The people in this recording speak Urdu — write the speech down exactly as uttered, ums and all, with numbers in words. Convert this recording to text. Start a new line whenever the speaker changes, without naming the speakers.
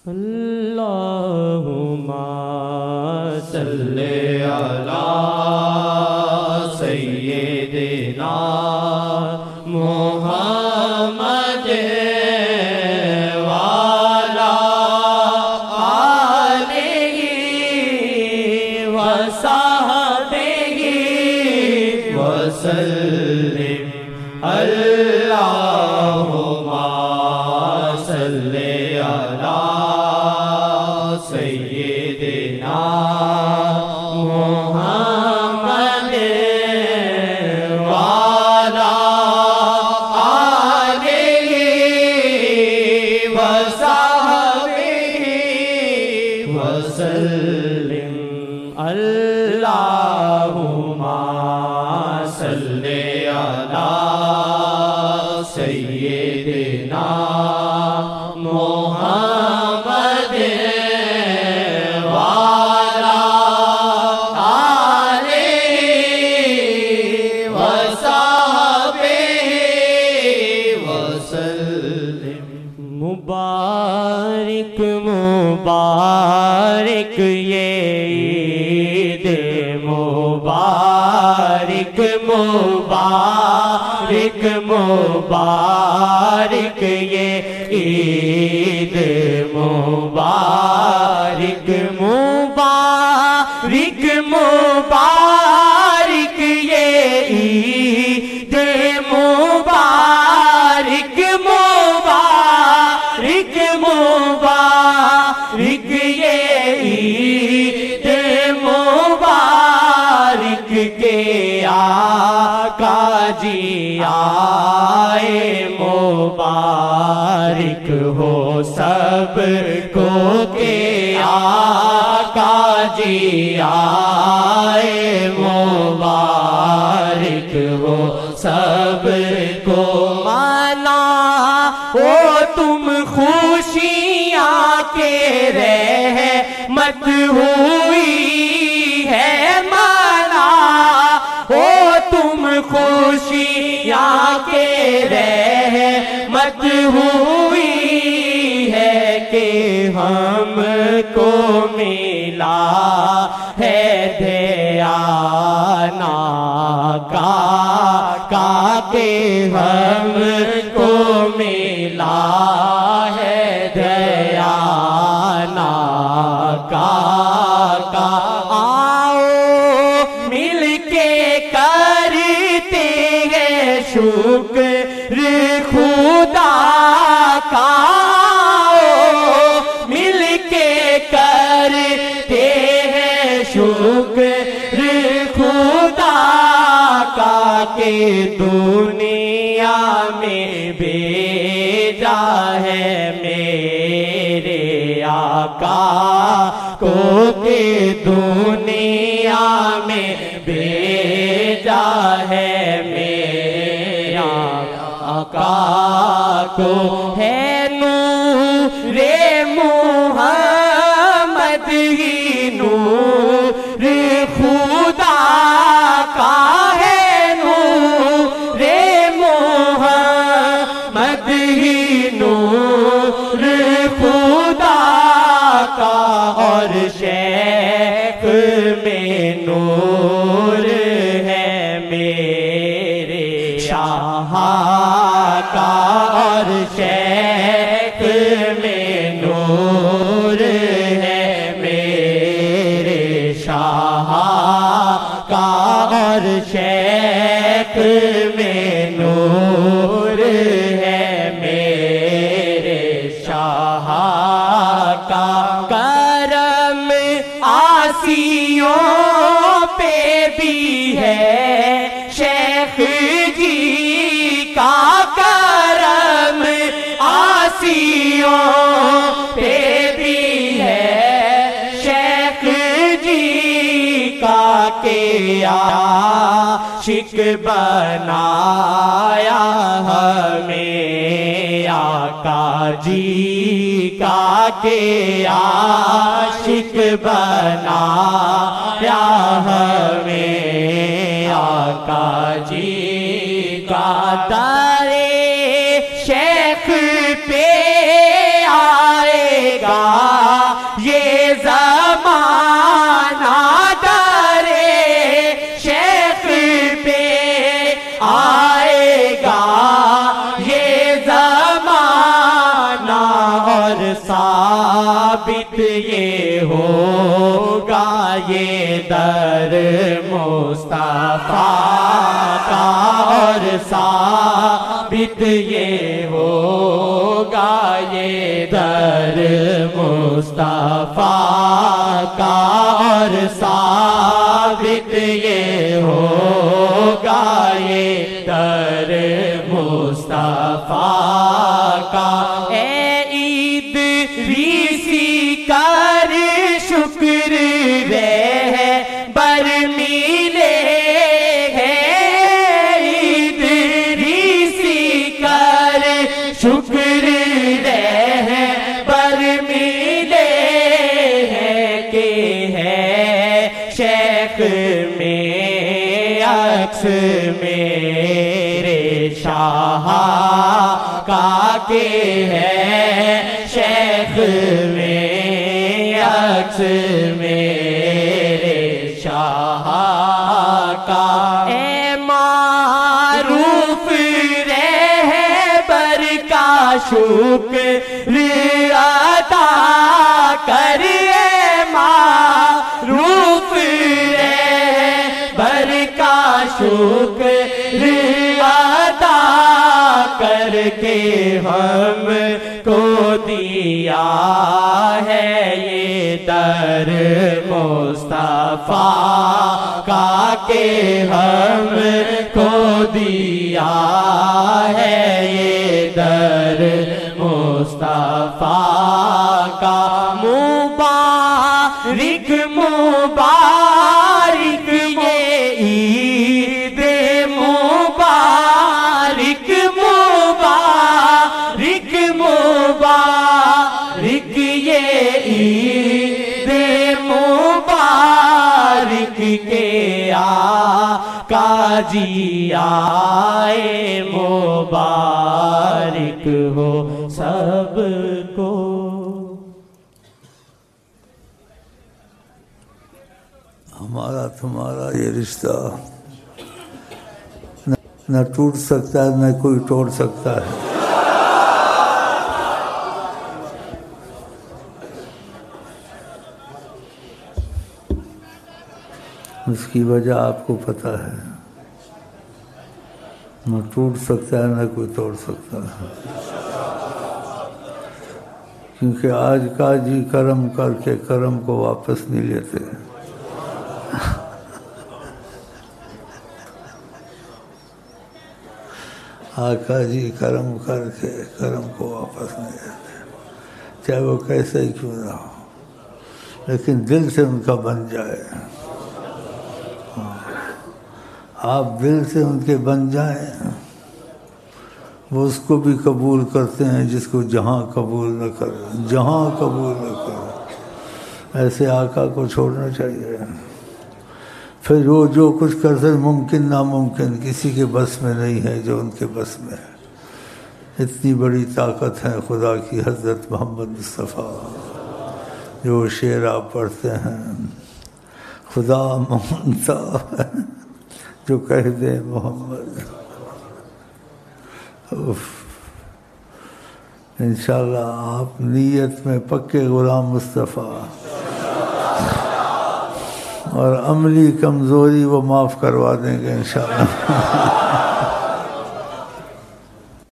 اللہم
صلی علی سیدنا محمد وعلی آلہ وصحبہ وسلم اللہم صلی علی سیدنا محمد وعلی آلہ وصحبہ وسلم اللہم صلی علی سیدنا محمد وعلی آلہ وصحبہ وسلم
مبارک مبارک یہ عید مبارک مبارک مبارک یہ عید مبارک مبارک مبارک یہ عید مبارک مبارک مبارک یہ عید مبارک کے آقا جی آئے مبارک ہو سب کو کہ آقا جی آئے مبارک ہو سب کو منا او تم خوشیاں کے رحمت ہوئی ہے منا او تم خوشیاں کے رحمت ہوئی ہے کہ ہم کو ملا ہے دیانا کا کا کہ ہم کو ملا ہے دیانا کا کا آؤ مل کے کرتے ہیں شکر خدا کا مل کے کرتے ہیں شکر خدا کا کہ دنیا میں بھیجا ہے میرے آقا کو کہ دنیا میں بھیجا ہے میرا آقا کو ہے نور محمد ہی نور خدا کا ہے نور محمد ہی نور خدا کا اور شیخ میں نور ہے میرے شاہ کا اور شیخ میں نور ہے میرے شاہ کا اور شیخ میں نور ہے میرے شاہ کا کرم آسیوں پہ بھی ہے شیخ جی کا کرم آسیوں پہ بھی ہے شیخ جی کا کہ عاشق بنایا ہمیں آقا جی کا کہ عاشق بنایا ہمیں آقا جی کا در شیخ پہ آئے گا اور ثابت یہ ہوگا یہ در مصطفیٰ کا، اور ثابت یہ ہوگا یہ در مصطفیٰ کا، اور ثابت یہ ہوگا یہ در مصطفیٰ کا۔ اے عید ریسی کر شکر رہ بر ملے ہیں، عید ریسی کر شکر رہ بر ملے ہیں، کہ ہے شیخ میں عکس میرے شاہ کا، کہ ہے شیخ میں عکس میرے شاہ کا۔ اے معروف رہبر کا شکر ادا کر، اے معروف رہبر کا شکر ادا کر کے ہم کو دیا ہے یہ در مصطفیٰ کا، کہ ہم کو دیا ہے یہ در مصطفیٰ کا۔ مبارک مبارک یہ عید مبارک، مبارک مبارک یہ عید مبارک، کے آقا جی آئے مبارک ہو سب کو۔
ہمارا تمہارا یہ رشتہ نہ ٹوٹ سکتا ہے نہ کوئی توڑ سکتا ہے۔ اس کی وجہ آپ کو پتہ ہے، نہ ٹوٹ سکتا ہے نہ کوئی توڑ سکتا ہے، کیونکہ آج کا جی کرم کر کے کرم کو واپس نہیں لیتے۔ آقا جی کرم کر کے کرم کو واپس نہیں لیتے، چاہے وہ کیسا ہی کیوں نہ ہو، لیکن دل سے ان کا بن جائے۔ آپ دل سے ان کے بن جائیں، وہ اس کو بھی قبول کرتے ہیں جس کو جہاں قبول نہ کرے، جہاں قبول نہ کرے۔ ایسے آقا کو چھوڑنا چاہیے۔ پھر وہ جو کچھ کرتے ممکن ناممکن کسی کے بس میں نہیں ہے جو ان کے بس میں ہے۔ اتنی بڑی طاقت ہے خدا کی حضرت محمد مصطفیٰ، جو شعر آپ پڑھتے ہیں، خدا مانتا ہے جو کہہ دے محمد۔ انشاءاللہ آپ نیت میں پکے غلام مصطفیٰ، اور عملی کمزوری وہ معاف کروا دیں گے انشاءاللہ۔